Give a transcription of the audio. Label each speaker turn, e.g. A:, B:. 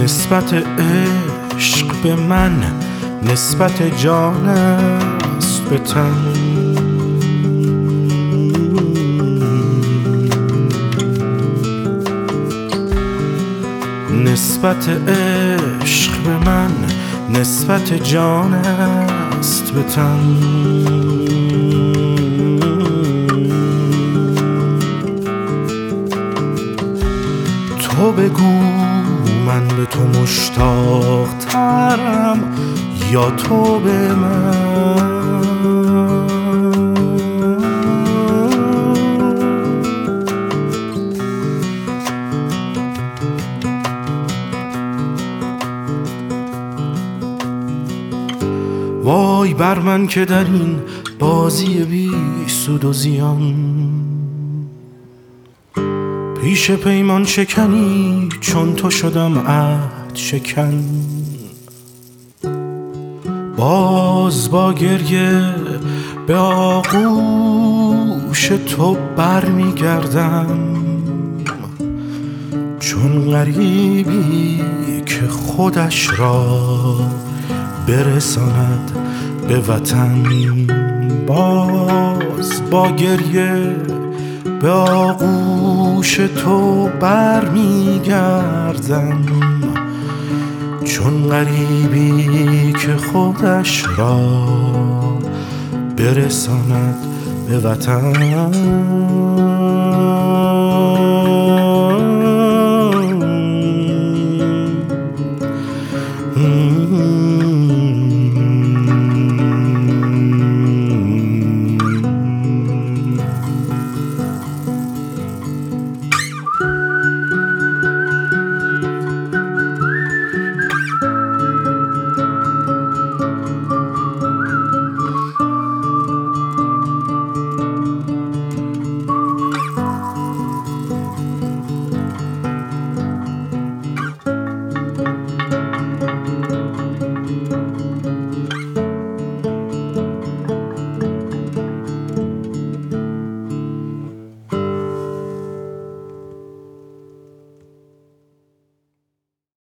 A: نسبت عشق به من نسبت جان است به تن. نسبت عشق به من نسبت جان است به تن. تو بگو من به تو مشتاق ترم یا تو به من. وای بر من که در این بازی بی سود و زیان پیش پیمان شکنی چون تو شدم عهد شکن. باز با گریه به آغوش تو بر می گردم چون غریبی که خودش را برساند به وطن. باز با گریه به آغوش تو بر می گردم چون غریبی که خودش را برساند به وطن.